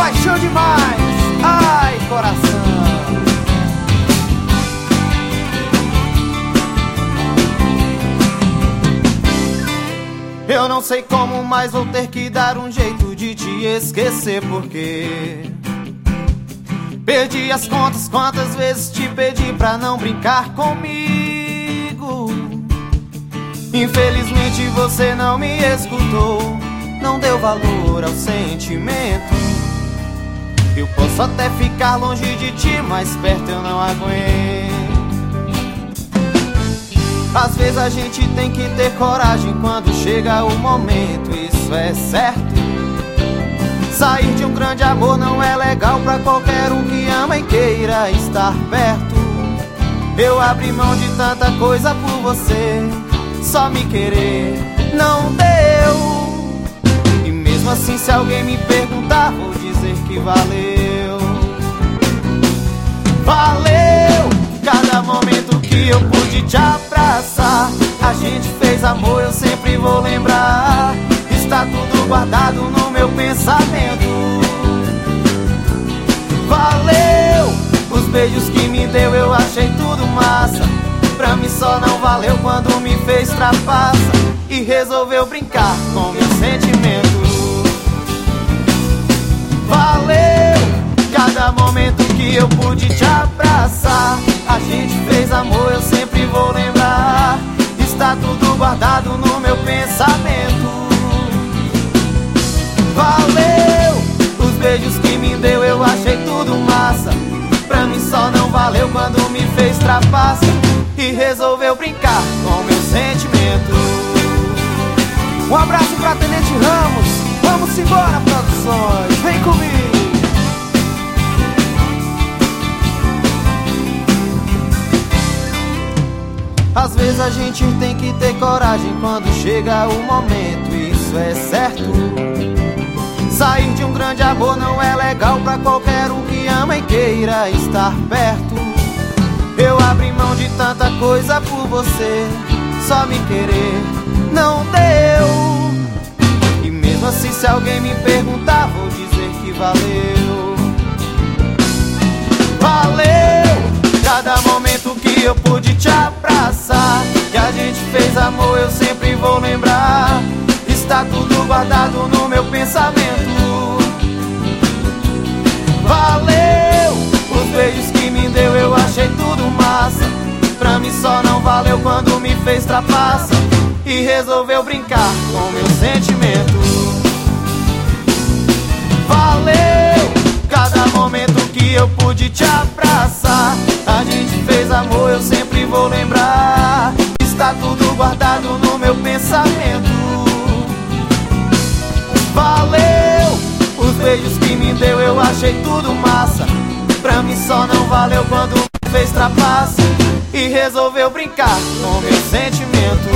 paixão demais, ai coração. Eu não sei como, mas vou ter que dar um jeito de te esquecer, porque perdi as contas quantas vezes te pedi pra não brincar comigo. Infelizmente você não me escutou, não deu valor ao sentimento. Eu posso até ficar longe de ti, mas perto eu não aguento. Às vezes a gente tem que ter coragem quando chega o momento, isso é certo. Sair de um grande amor não é legal pra qualquer um que ama e queira estar perto. Eu abri mão de tanta coisa por você, só me querer não deu. E mesmo assim, se alguém me perguntar, vou dizer que valeu. Valeu cada momento que eu pude te abraçar. A gente fez amor, eu sempre vou lembrar. Está tudo guardado no meu pensamento. Valeu os beijos que me deu, eu achei tudo massa. Pra mim só não valeu quando me fez trapaça e resolveu brincar com meu sentimento. Valeu cada momento que eu pude te abraçar. A gente fez amor, eu sempre vou lembrar. Está tudo guardado no meu pensamento. Valeu os beijos que me deu, eu achei tudo massa. Pra mim só não valeu quando me fez trapaça e resolveu brincar com meu sentimento. Um abraço pra Tenente Ramos, vamos embora produções, vem comigo. Às vezes a gente tem que ter coragem quando chega o momento, isso é certo. Sair de um grande amor não é legal pra qualquer um que ama e queira estar perto. Eu abri mão de tanta coisa por você, só me querer não deu. E mesmo assim, se alguém me perguntar, vou dizer que valeu. Valeu cada momento que eu pude te abraçar. Que a gente fez amor, eu sempre vou lembrar. Está tudo guardado no meu pensamento. Valeu os beijos que me deu, eu achei tudo massa. Pra mim só não valeu quando me fez trapaça e resolveu brincar com meu sentimento. Valeu cada momento que eu pude te abraçar. A gente fez amor, eu sempre vou lembrar. Está tudo guardado no meu pensamento. Valeu os beijos que me deu, eu achei tudo massa. Pra mim só não valeu quando me fez trapaça e resolveu brincar com meu sentimento.